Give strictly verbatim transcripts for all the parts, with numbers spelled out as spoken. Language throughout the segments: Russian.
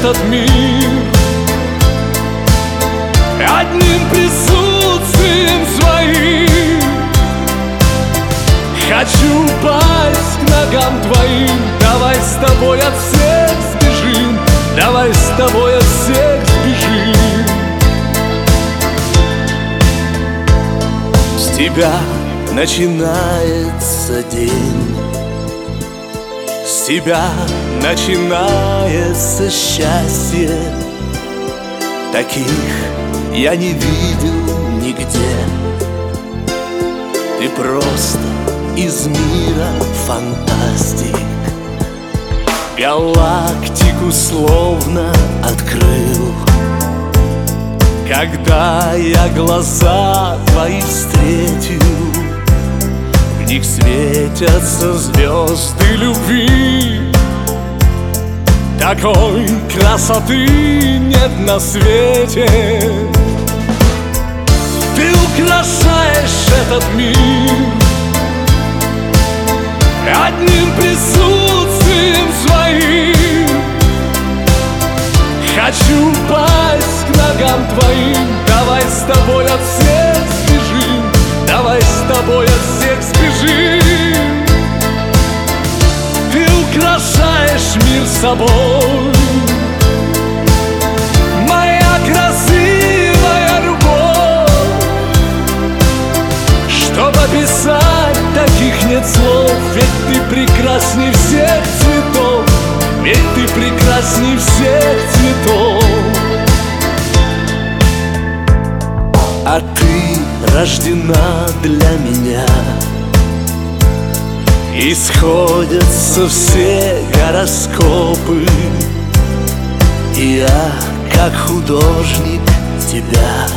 этот мир. Одним присутствием своим хочу упасть к ногам твоим. Давай с тобой от всех сбежим, давай с тобой от всех сбежим. С тебя начинается день, с тебя начинается счастье. Таких я не видел нигде. Ты просто из мира фантастик, галактику словно открыл. Когда я глаза твои встретил, в них светятся звезды любви. Такой красоты нет на свете. Ты украшаешь этот мир одним присутствием своим. Хочу упасть к ногам твоим. Давай с тобой от всех сбежим, давай с тобой от всех сбежим. Ты украшаешь мир собой, моя красивая любовь. Чтоб описать, таких нет слов. Ведь ты прекрасней всех цветов, ведь ты прекрасней всех цветов. А ты рождена для меня, и сходятся все гороскопы. И я, как художник, тебя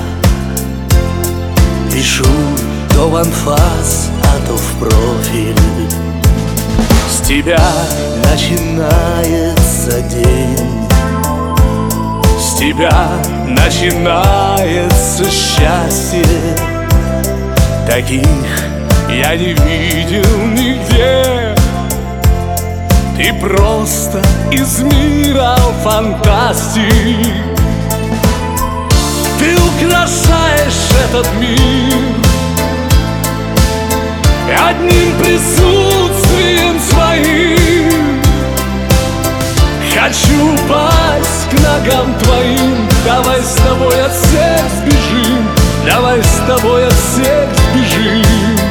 пишу то в анфас, а то в профиль. С тебя начинается день, с тебя начинается счастье. Таких я не видел нигде. Ты просто из мира фантастик. Ты украшаешь этот мир одним присутствием своим. Хочу упасть к ногам твоим. Давай с тобой от всех сбежим, давай с тобой от всех сбежим.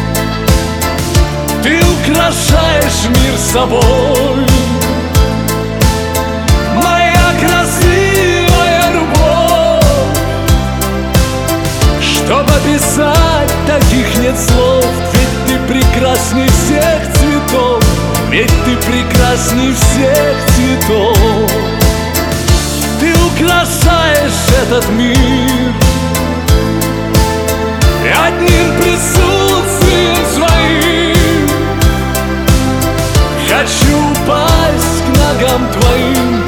Ты украшаешь мир собой, моя красивая любовь. Чтоб описать, таких нет слов. Ведь ты прекрасней всех цветов, ведь ты прекрасней всех цветов. Ты украшаешь этот мир одним присутствием своим. Хочу упасть к ногам твоим.